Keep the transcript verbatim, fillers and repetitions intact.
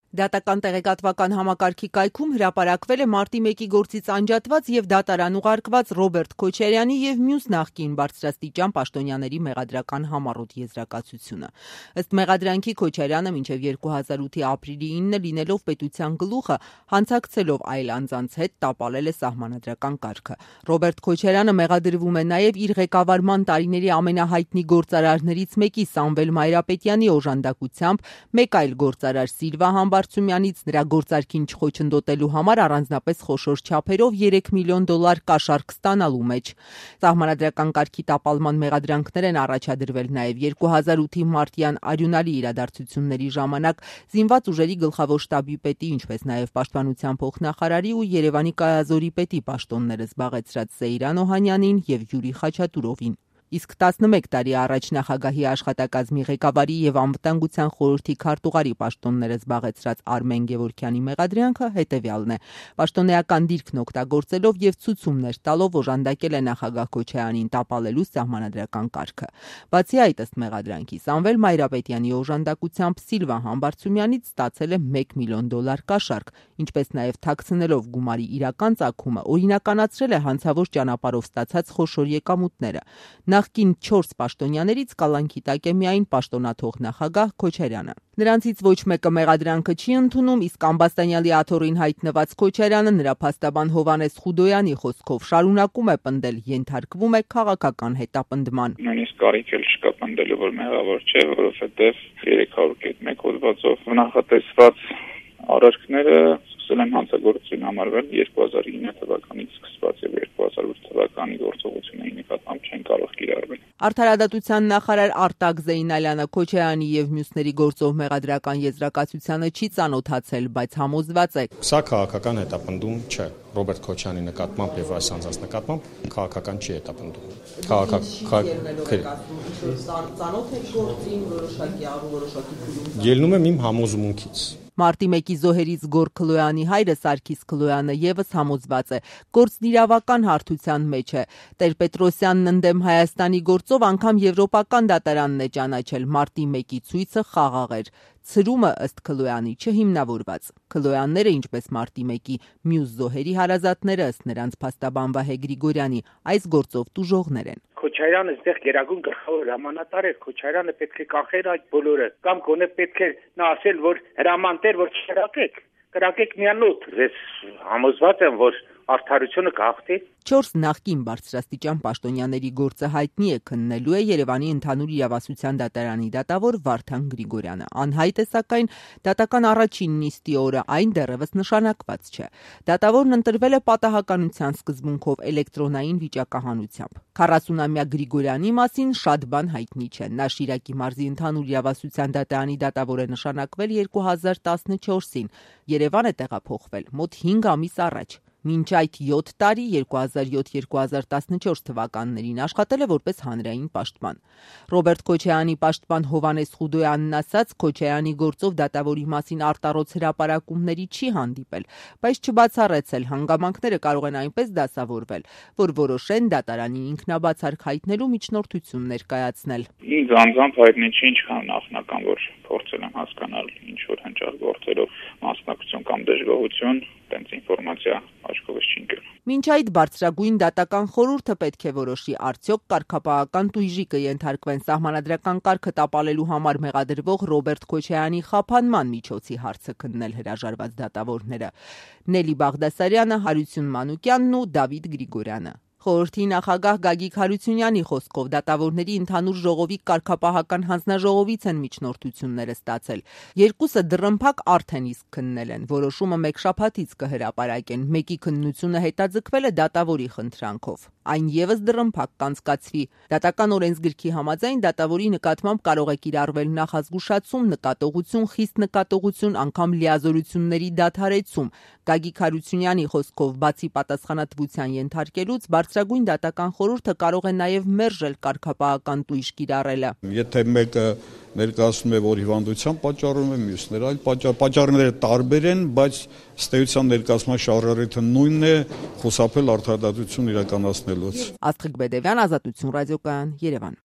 Դատական տեղեկատվական համակարգի կայքում հրապարակվել է մարտի մեկի գործից անջատված և դատարան ուղարկված Ռոբերտ Քոչարյանի և մյուս նախկին բարձրաստիճան պաշտոնյաների մեղադրական համառոտ եզրակացությունը։ Ըստ մեղադրանքի Քոչարյանը մինչև երկու հազար ութի ապրիլի ինը լինելով պետության գլուխը, հանցակցելով այլ անձանց հետ տապալել է սահմանադրական կարգը։ Ռոբերտ Քոչարյանը մեղադրվում է նաև իր ղեկավարման տարիների ամենահայտնի գործարարներից մեկի Սամվել Մայրապետյանի օժանդակությամբ մեկ այլ գործարար Սիլվա Համբարձումյանից նրա գործարքին չխոչընդոտելու համար առանձնապես խոշոր չափերով երեք միլիոն դոլար կաշառք ստանալու մեջ։ Սահմանադրական կարգի տապալման մեղադրանքներ են առաջադրվել նաև երկու հազար ութի մարտյան արյունալի իրադարձությունների ժամանակ զինված ուժերի գլխավոր շտաբի պետի, ինչպես նաև պաշտպանության փոխնախարարի ու Երևանի կայազորի պետի պաշտոնները զբաղեցրած Սեյրան Օհանյանին և Յուրի Խաչատուրովին։ Իսկ տասնմեկ տարի առաջ նախագահի աշխատակազմի ղեկավարի և անվտանգության խորհրդի քարտուղարի պաշտոնները զբաղեցրած Արմեն Գևորգյանի մեղադրանքը հետևյալն է. պաշտոնեական դիրքն օգտագործելով և ցուցումներ տալով օժանդակել է նախագահ Քոչարյանին տապալելու սահմանադրական կարգը։ Բացի այդ, ըստ մեղադրանքի, Սամվել Մայրապետյանի օժանդակությամբ Սիլվա Համբարձումյանից ստացել է մեկ միլիոն դոլար կաշառք, ինչպես նաև թաքցնելով գումարի իրական ծագումը, օրինականացրել է հանցավոր ճանապարհով ստացած խոշոր եկամուտները։ Նախկին չորս պաշտոնյաներից կալանքի տակ է միայն պաշտոնաթող նախագահ Քոչարյանը։ Նրանցից ոչ մեկը մեղադրանքը չի ընդունում, իսկ Ամբաստանյալի աթոռին հայտնված Քոչարյանը նրա փաստաբան Հովհաննես Խուդոյանի խոսքով շարունակում է պնդել, ենթարկվում է քաղաքական հետապնդման։ Նույնիսկ կարիք էլ չկա պնդելու, որ մեղավոր չէ, որովհետև երեք հարյուր կետ մեկ հոդվածով նախատեսված արարքները սկսել են հանցագործություն համարվել երկու հազար ինը թվականից սկսված եւ երկու հազար ութ թվականի գործողությունների նկատմամբ չեն կարող կիրառվել։ Արդարադատության նախարար Արտակ Զեյնալյանը Քոչարյանի եւ մյուսների գործով մեղադրական եզրակացությանը չի ծանոթացել, բայց համոզված է. Սա քաղաքական հետապնդում չէ։ Ռոբերտ Քոչարյանի նկատմամբ եւ այս անձանց նկատմամբ քաղաքական չի հետապնդում։ Ելնում եմ իմ համոզմունքից։ Մարտի մեկի զոհերից Գոր Քլոյանի հայրը Սարգիս Քլոյանը եւս համոզված է, գործն իրավական հարթության մեջ է։ Տեր-Պետրոսյանն ընդդեմ Հայաստանի գործով անգամ եվրոպական դատարանն է ճանաչել, մարտի մեկի ցույցը խաղաղ էր։ Ցրումը ըստ Քլոյանի չհիմնավորված։ Քլոյանները, ինչպես մարտի մեկի մյուս զոհերի հարազատները, ըստ նրանց փաստաբան Վահե Գրիգորյանի, այս գործով տուժողներ են։ Քոչարյանը այստեղ գերագույն գլխավոր հրամանատար էր, Քոչարյանը պետք է կանխեր այդ բոլորը, կամ գոնե պետք է նա ասել, որ հրամանտեր, որ չկրակեք, կրակեք միանոթ։ Ես համոզված եմ, որ արդարությունը կհաղթի։ Չորս նախկին բարձրաստիճան պաշտոնյաների գործը հայտնի է քննելու է Երևանի ընդհանուր իրավասության դատարանի դատավոր Վարդան Գրիգորյանը։ Անհայտ է, սակայն դատական առաջին նիստի օրը այն դեռևս նշանակված չէ։ Դատավորն ընտրվել է պատահականության սկզբունքով էլեկտրոնային վիճակահանությամբ։ քառասունամյա Գրիգորյանի մասին շատ բան հայտնի չէ։ Նա Շիրակի մարզի ընդհանուր իրավասության դատարանի դատավոր է նշանակվել երկու հազար տասնչորսին։ Երևան է տեղափոխվել մոտ հինգ ամիս առաջ։ Մինչ այդ յոթ տարի երկու հազար յոթ երկու հազար տասնչորս թվականներին աշխատել է որպես հանրային պաշտպան։ Ռոբերտ Քոչարյանի պաշտպան Հովհաննես Խուդոյանն ասաց, Քոչարյանի գործով դատավորի մասին արտառոց հրապարակումների չի հանդիպել, բայց չբացառեցել հանգամանքները կարող են այնպես դասավորվել, որ որոշեն դատարանին ինքնաբացարկ հայտնելու միջնորդություն ներկայացնել։ Ինձ անձամբ հայտնի չի ինչքան նախնական, որ փորձել եմ հասկանալ ինչ որ հնչյալ գործերով մասնակցություն կամ դժգոհություն, տենց ինֆորմացիա աչքովս չի ընկել։ Մինչ այդ բարձրագույն դատական խորհուրդը պետք է որոշի, արդյոք կարգապահական տույժի կենթարկվեն սահմանադրական կարգը տապալելու համար մեղադրվող Ռոբերտ Քոչարյանի խափանման միջոցի հարցը քննել հրաժարված դատավորները։ Նելի Բաղդասարյանը, Հարություն Մանուկյանն ու Դավիթ Գրիգորյանը։ Խորհրդի նախագահ Գագիկ Հարությունյանի խոսքով դատավորների ընդհանուր ժողովի կարգապահական հանձնաժողովից են միջնորդությունները ստացել։ Երկուսը դռնփակ արդեն իսկ քննել են, որոշումը մեկ շաբաթից կհրապարակեն։ Մեկի քննությունը հետաձգվել է դատավորի խնդրանքով։ Այն եւս դռնփակ կանցկացվի։ Դատական օրենսգրքի համաձայն դատավորի նկատմամբ կարող է կիրառվել նախազգուշացում, նկատողություն, խիստ նկատողություն, անգամ լիազորությունների դադարեցում։ Գագիկ Հարությունյանի խոսքով բացի պատասխանատվության ենթարկելուց բարձրագույն դատական խորհուրդը կարող է նաև մերժել կարգապահական տույժ կիրառելը։ Եթե մեկը ներկայացնում է, որ հիվանդության պատճառում է, մյուսները այլ պատճառ, պատճառները տարբեր են, բայց ըստ էության ներկայացման շարժառիթը նույնն է՝ խուսափել արդարադատություն իրականացնելուց։ Աստղիկ Բեդևյան, Ազատություն ռադիոկայան, Երևան։